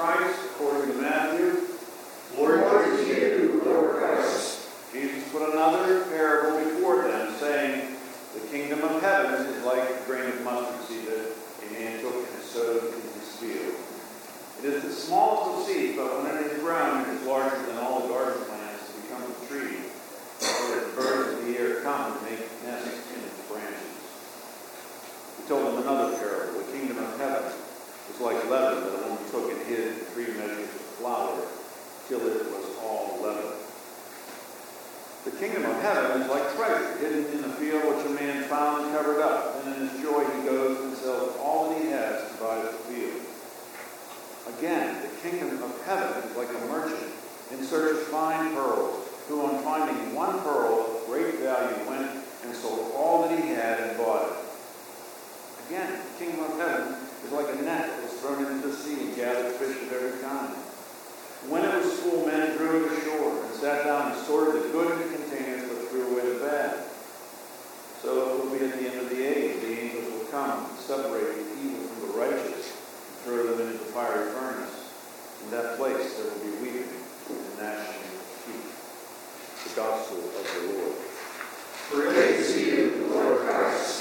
Christ according to Matthew. Glory to you, Lord Christ. Jesus put another parable before them, saying, the kingdom of heaven is like a grain of mustard seed that a man took and sowed in his field. It is the smallest of seeds, but when it is grown, it is larger than all the garden plants and becomes a tree, so that the birds of the air come and make nests in its branches. He told them another parable. The kingdom of heaven is like leaven that a woman took and hid in 3 measures of flour till it was all leavened. The kingdom of heaven is like treasure hidden in the field which a man found and covered up. And in his joy he goes and sells all that he has to buy the field. Again, the kingdom of heaven is like a merchant in search of fine pearls, who on finding one pearl of great value went and sold all that he had and bought it. Again, the kingdom of heaven is like a net that was thrown into the sea and gathered fish of every kind. When it was full, men drew it ashore and sat down and sorted the good in the containers, but threw away the bad. So it will be at the end of the age. The angels will come and separate the evil from the righteous and throw them into the fiery furnace. In that place there will be weeping and gnashing of teeth. The gospel of the Lord. Praise to you, Lord Christ.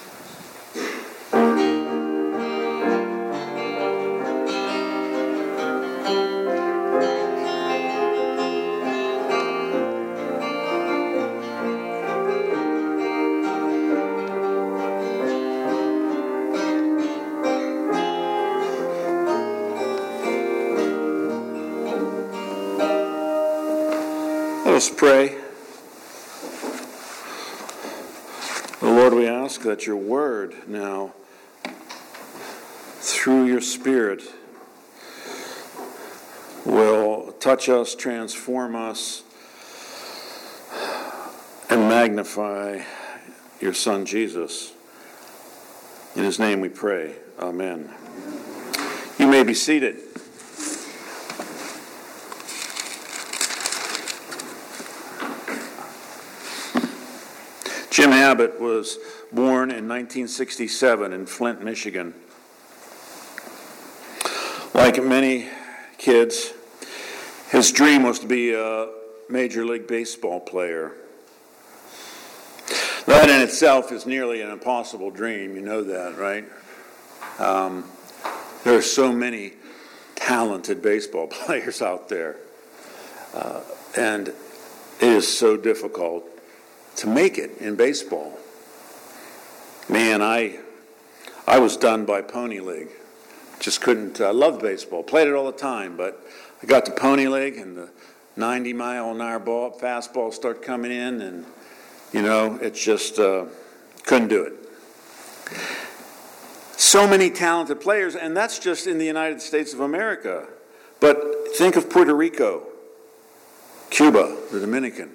Let us pray. Oh Lord, we ask that your word now, through your Spirit, will touch us, transform us, and magnify your Son Jesus. In his name we pray. Amen. You may be seated. Jim Abbott was born in 1967 in Flint, Michigan. Like many kids, his dream was to be a Major League Baseball player. That in itself is nearly an impossible dream. You know that, right? There are so many talented baseball players out there. And it is so difficult to make it in baseball. Man, I was done by Pony League. Just couldn't. I loved baseball. Played it all the time, but I got to Pony League and the 90-mile-an-hour fastball start coming in, and it just couldn't do it. So many talented players, and that's just in the United States of America. But think of Puerto Rico, Cuba, the Dominican.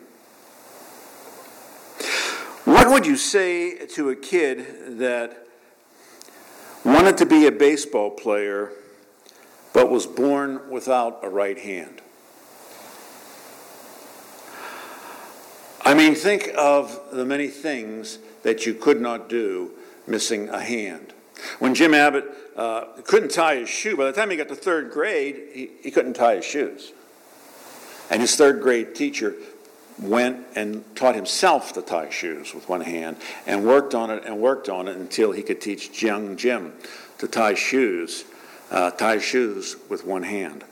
What would you say to a kid that wanted to be a baseball player but was born without a right hand? I mean, think of the many things that you could not do missing a hand. When Jim Abbott couldn't tie his shoe, by the time he got to third grade, he couldn't tie his shoes. And his third grade teacher went and taught himself to tie shoes with one hand and worked on it until he could teach young Jim to tie shoes with one hand.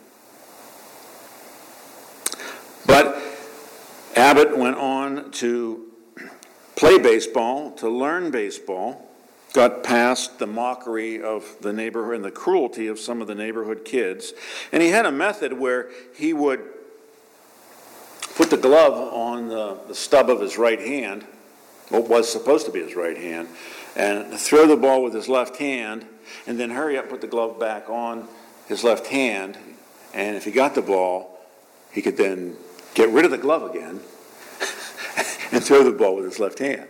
But Abbott went on to play baseball, to learn baseball, got past the mockery of the neighborhood and the cruelty of some of the neighborhood kids, and he had a method where he would put the glove on the stub of his right hand, what was supposed to be his right hand, and throw the ball with his left hand, and then hurry up, put the glove back on his left hand, and if he got the ball, he could then get rid of the glove again and throw the ball with his left hand.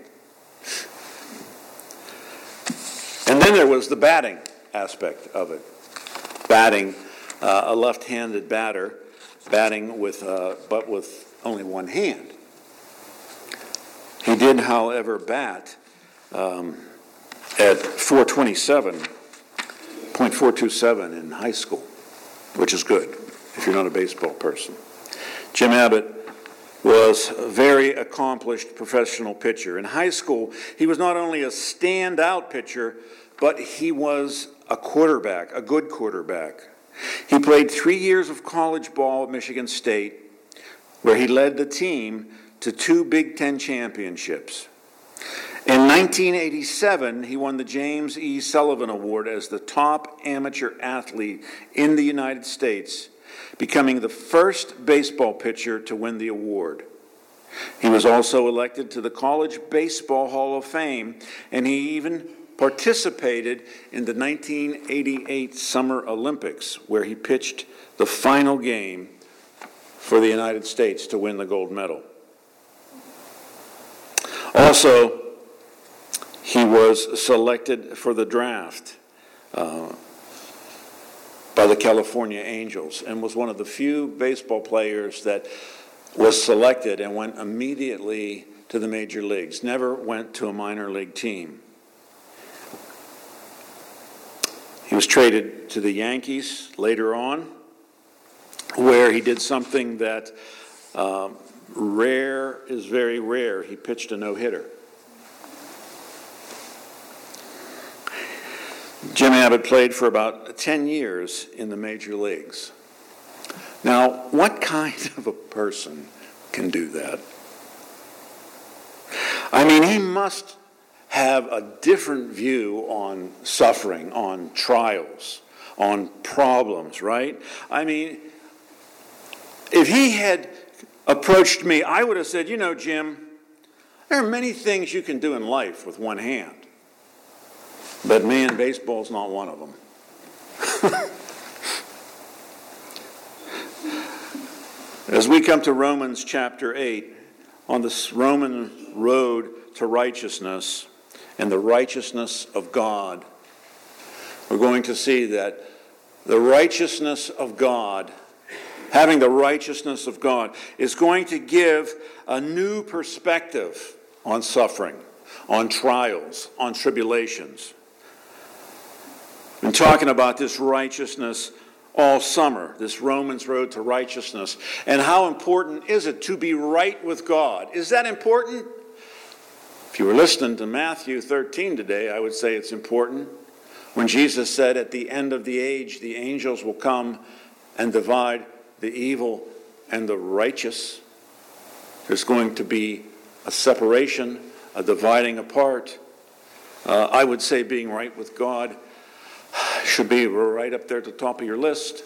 And then there was the batting aspect of it. Batting, a left-handed batter, batting with only one hand. He did, however, bat at .427 in high school. which is good if you're not a baseball person. Jim Abbott was a very accomplished professional pitcher. In high school, he was not only a standout pitcher, but he was a quarterback, a good quarterback. He played 3 years of college ball at Michigan State, where he led the team to 2 Big Ten championships. In 1987, he won the James E. Sullivan Award as the top amateur athlete in the United States, becoming the first baseball pitcher to win the award. He was also elected to the College Baseball Hall of Fame, and he even participated in the 1988 Summer Olympics, where he pitched the final game for the United States to win the gold medal. Also, he was selected for the draft by the California Angels and was one of the few baseball players that was selected and went immediately to the major leagues, never went to a minor league team. He was traded to the Yankees later on, where he did something that is very rare. He pitched a no-hitter. Jim Abbott played for about 10 years in the major leagues. Now, what kind of a person can do that? I mean, he must have a different view on suffering, on trials, on problems, right? I mean, if he had approached me, I would have said, you know, Jim, there are many things you can do in life with one hand. But man, baseball's not one of them. As we come to Romans chapter 8, on this Roman road to righteousness and the righteousness of God, we're going to see that the righteousness of God, having the righteousness of God, is going to give a new perspective on suffering, on trials, on tribulations. Been talking about this righteousness all summer, this Romans road to righteousness. And how important is it to be right with God? Is that important? If you were listening to Matthew 13 today, I would say it's important. When Jesus said, at the end of the age, the angels will come and divide the evil and the righteous. There's going to be a separation, a dividing apart. I would say being right with God should be right up there at the top of your list.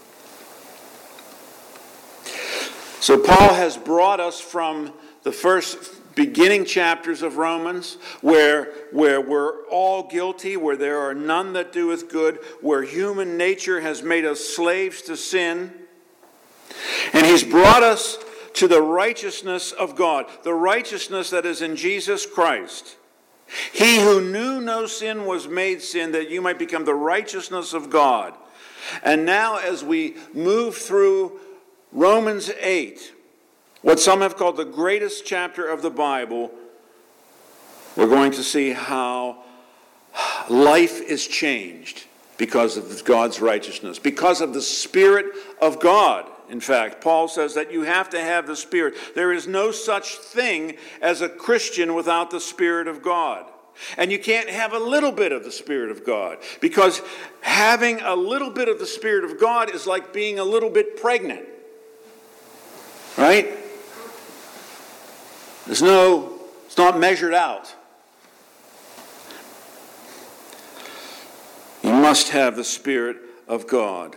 So Paul has brought us from the first beginning chapters of Romans, where we're all guilty, where there are none that doeth good, where human nature has made us slaves to sin. And he's brought us to the righteousness of God, the righteousness that is in Jesus Christ. He who knew no sin was made sin, that you might become the righteousness of God. And now as we move through Romans 8, what some have called the greatest chapter of the Bible, we're going to see how life is changed because of God's righteousness, because of the Spirit of God. In fact, Paul says that you have to have the Spirit. There is no such thing as a Christian without the Spirit of God. And you can't have a little bit of the Spirit of God, because having a little bit of the Spirit of God is like being a little bit pregnant. Right? It's not measured out. You must have the Spirit of God.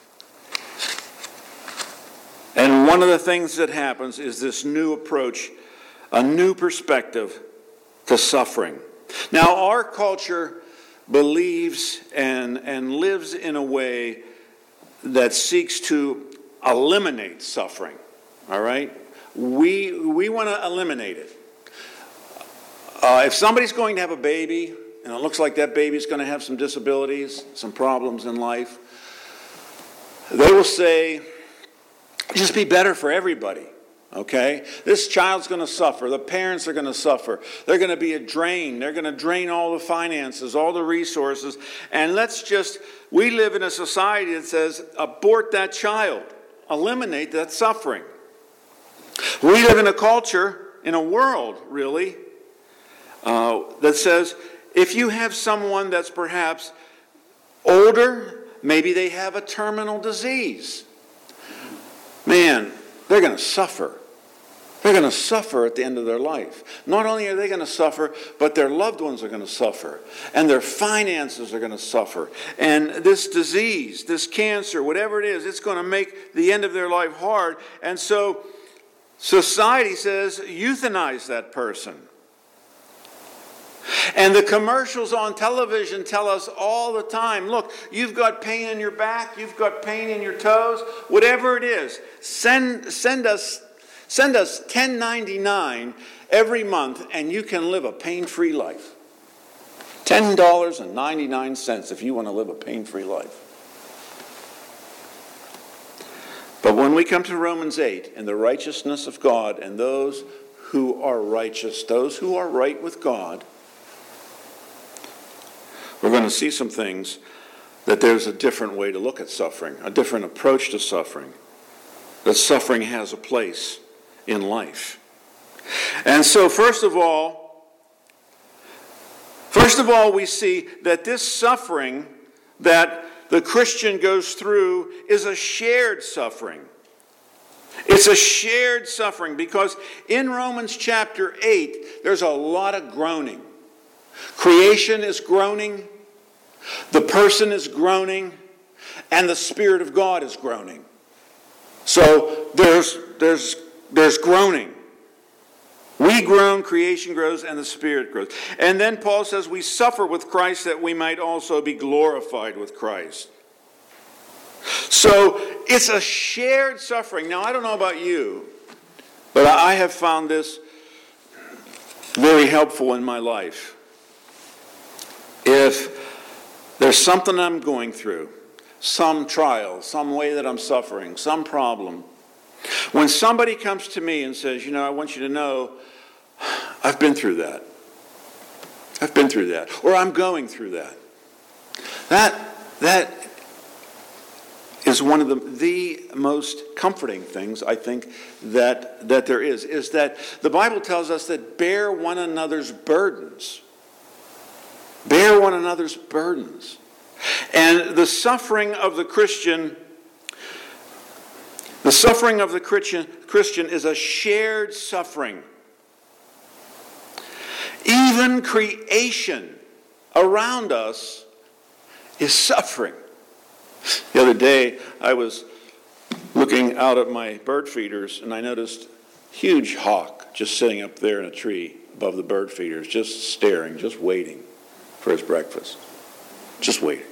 And one of the things that happens is this new approach, a new perspective to suffering. Now, our culture believes and lives in a way that seeks to eliminate suffering. All right? We want to eliminate it. If somebody's going to have a baby, and it looks like that baby's going to have some disabilities, some problems in life, they will say, just be better for everybody. Okay? This child's going to suffer. The parents are going to suffer. They're going to be a drain. They're going to drain all the finances, all the resources. And we live in a society that says, abort that child. Eliminate that suffering. We live in a culture, in a world, really, that says, if you have someone that's perhaps older, maybe they have a terminal disease, man, they're going to suffer. They're going to suffer at the end of their life. Not only are they going to suffer, but their loved ones are going to suffer. And their finances are going to suffer. And this disease, this cancer, whatever it is, it's going to make the end of their life hard. And so society says, euthanize that person. And the commercials on television tell us all the time, look, you've got pain in your back, you've got pain in your toes, whatever it is, send us $10.99 every month and you can live a pain-free life. $10.99 if you want to live a pain-free life. But when we come to Romans 8 and the righteousness of God and those who are righteous, those who are right with God, we're going to see some things that there's a different way to look at suffering, a different approach to suffering, that suffering has a place in life. And so first of all, we see that this suffering that the Christian goes through is a shared suffering. It's a shared suffering because in Romans chapter 8, there's a lot of groaning. Creation is groaning, the person is groaning, and the Spirit of God is groaning. So there's groaning. We groan, creation grows, and the Spirit grows. And then Paul says we suffer with Christ that we might also be glorified with Christ. So it's a shared suffering. Now, I don't know about you, but I have found this very helpful in my life. If there's something I'm going through, some trial, some way that I'm suffering, some problem, when somebody comes to me and says, I want you to know, I've been through that. I've been through that. Or I'm going through that. That is one of the most comforting things, I think, that there is that the Bible tells us that bear one another's burdens. Bear one another's burdens. And the suffering of the Christian Christian is a shared suffering. Even creation around us is suffering. The other day, I was looking out at my bird feeders, and I noticed a huge hawk just sitting up there in a tree above the bird feeders, just staring, just waiting for his breakfast. Just waiting.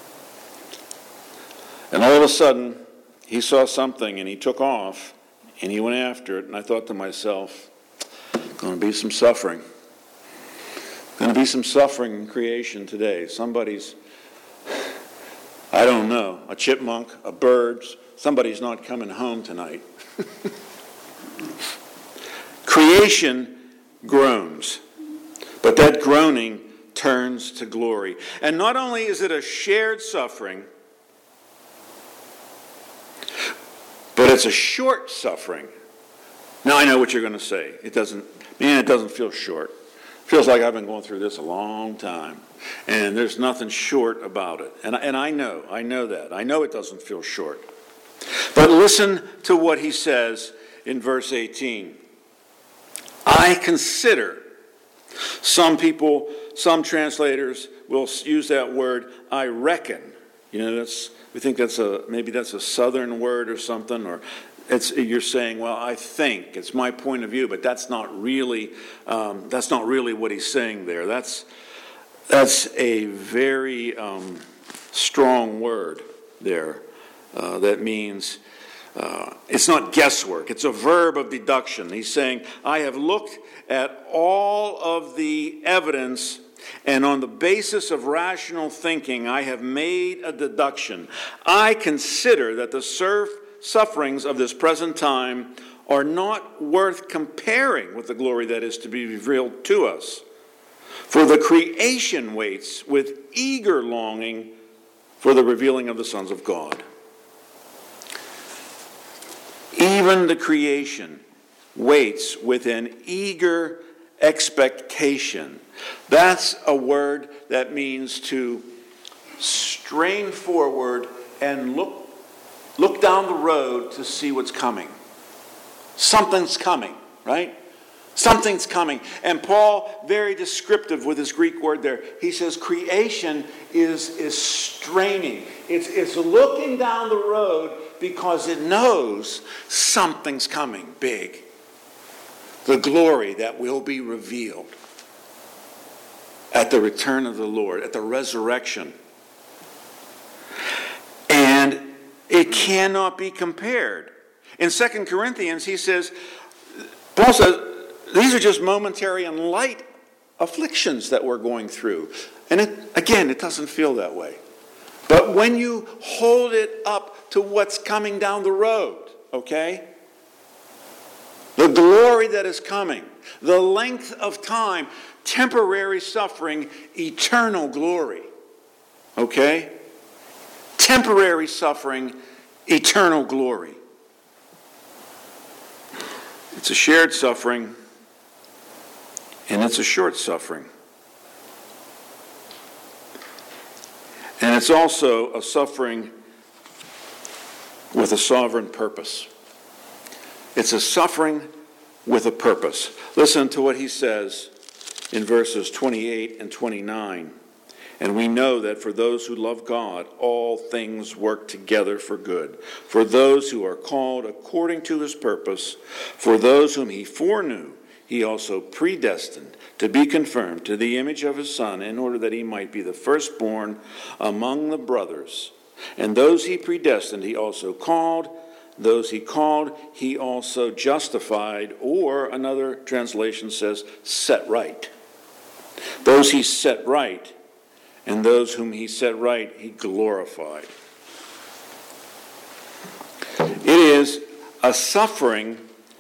And all of a sudden, he saw something and he took off and he went after it. And I thought to myself, going to be some suffering. Going to be some suffering in creation today. Somebody's, I don't know, a chipmunk, a bird, somebody's not coming home tonight. Creation groans, but that groaning turns to glory. And not only is it a shared suffering, but it's a short suffering. Now I know what you're going to say. It doesn't feel short. It feels like I've been going through this a long time. And there's nothing short about it. And I know that. I know it doesn't feel short. But listen to what he says in verse 18. I consider. Some people, some translators will use that word, I reckon. We think maybe that's a southern word or something, or you're saying, well, I think, it's my point of view, but that's not really what he's saying there. That's a very strong word there. That means it's not guesswork. It's a verb of deduction. He's saying, I have looked at all of the evidence, and on the basis of rational thinking, I have made a deduction. I consider that the sufferings of this present time are not worth comparing with the glory that is to be revealed to us. For the creation waits with eager longing for the revealing of the sons of God. Even the creation waits with an eager expectation. That's a word that means to strain forward and look down the road to see what's coming. Something's coming, right? Something's coming. And Paul, very descriptive with his Greek word there, he says creation is straining. It's looking down the road because it knows something's coming big. The glory that will be revealed at the return of the Lord, at the resurrection. And it cannot be compared. In 2 Corinthians, Paul says, these are just momentary and light afflictions that we're going through. And it doesn't feel that way. But when you hold it up to what's coming down the road, okay? The glory that is coming, the length of time, temporary suffering, eternal glory. Okay? Temporary suffering, eternal glory. It's a shared suffering, and it's a short suffering. And it's also a suffering with a sovereign purpose. It's a suffering with a purpose. Listen to what he says in verses 28 and 29. And we know that for those who love God, all things work together for good. For those who are called according to his purpose, for those whom he foreknew, he also predestined to be conformed to the image of his Son, in order that he might be the firstborn among the brothers. And those he predestined, he also called. Those he called, he also justified, or another translation says, set right. Those he set right, and those whom he set right, he glorified. It is a suffering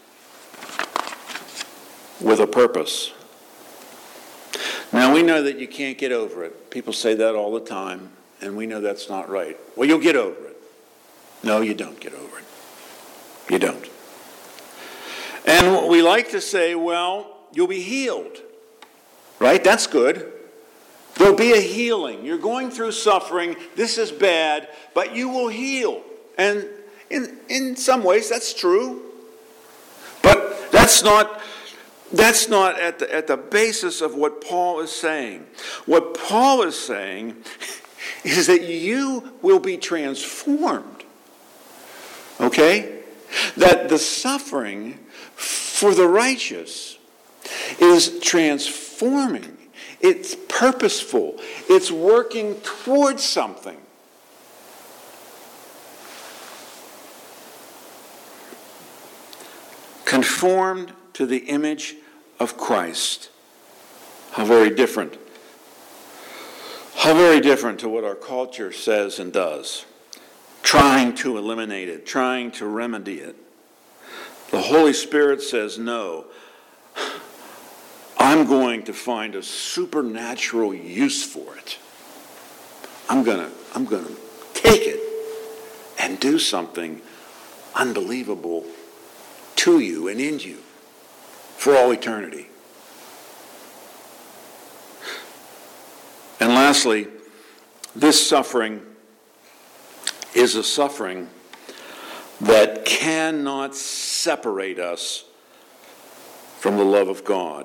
with a purpose. Now, we know that you can't get over it. People say that all the time, and we know that's not right. Well, you'll get over it. No, you don't get over it. You don't. And we like to say, well, you'll be healed. Right? That's good. There'll be a healing. You're going through suffering. This is bad, but you will heal. And in some ways, that's true. But that's not at the basis of what Paul is saying. What Paul is saying is that you will be transformed. Okay? That the suffering for the righteous is transforming. It's purposeful. It's working towards something. Conformed to the image of Christ. How very different. How very different to what our culture says and does. Trying to eliminate it, trying to remedy it. The Holy Spirit says, no, I'm going to find a supernatural use for it. I'm going to take it and do something unbelievable to you and in you for all eternity. And lastly, this suffering is a suffering that cannot separate us from the love of God.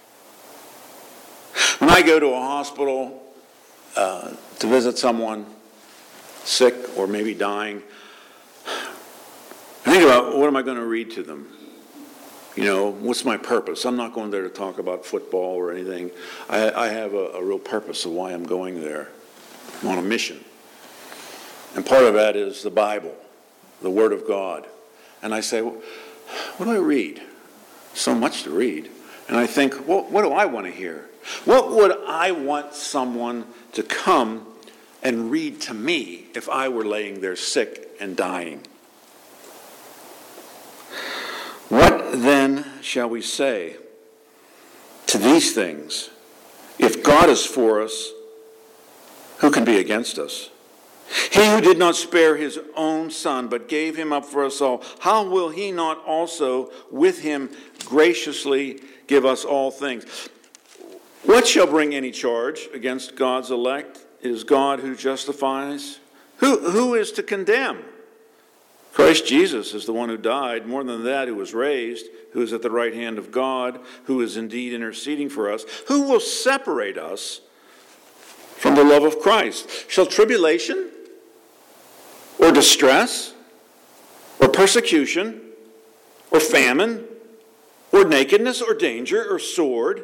When I go to a hospital to visit someone sick or maybe dying, I think about, what am I going to read to them? You know, what's my purpose? I'm not going there to talk about football or anything. I have a real purpose of why I'm going there. I'm on a mission. And part of that is the Bible, the Word of God. And I say, well, what do I read? So much to read. And I think, well, what do I want to hear? What would I want someone to come and read to me if I were laying there sick and dying? then shall we say to these things? If God is for us, who can be against us? He who did not spare his own Son, but gave him up for us all, how will he not also with him graciously give us all things? What shall bring any charge against God's elect? It is God who justifies. Who is to condemn? Christ Jesus is the one who died, more than that, who was raised, who is at the right hand of God, who is indeed interceding for us. Who will separate us from the love of Christ? Shall tribulation, or distress, or persecution, or famine, or nakedness, or danger, or sword?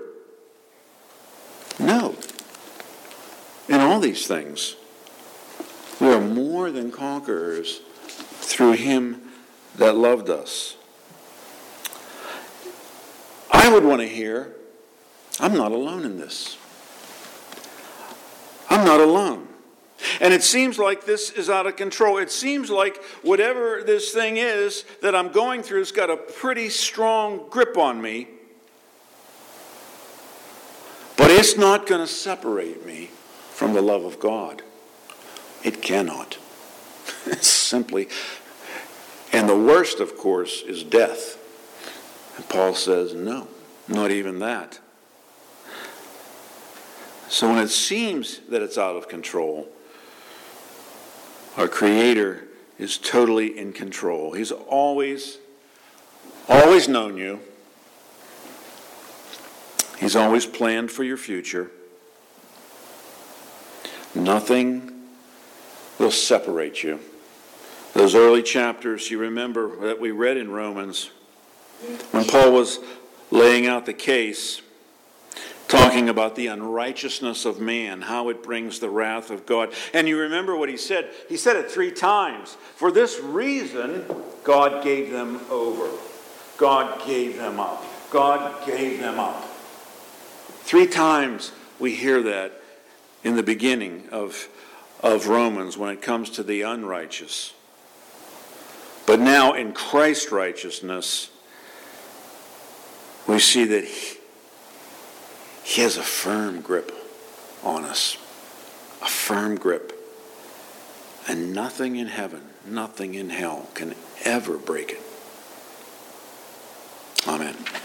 No. In all these things, we are more than conquerors through him that loved us. I would want to hear, I'm not alone in this. I'm not alone. And it seems like this is out of control. It seems like whatever this thing is that I'm going through has got a pretty strong grip on me. But it's not going to separate me from the love of God. It cannot. It's simply, and the worst, of course, is death. And Paul says, no, not even that. So when it seems that it's out of control, our Creator is totally in control. He's always known you. He's always planned for your future. Nothing will separate you. Those early chapters, you remember that we read in Romans, when Paul was laying out the case, talking about the unrighteousness of man, how it brings the wrath of God. And you remember what he said? He said it 3 times. For this reason, God gave them over. God gave them up. God gave them up. 3 times we hear that in the beginning of Romans when it comes to the unrighteous. But now in Christ's righteousness, we see that He has a firm grip on us. A firm grip. And nothing in heaven, nothing in hell can ever break it. Amen.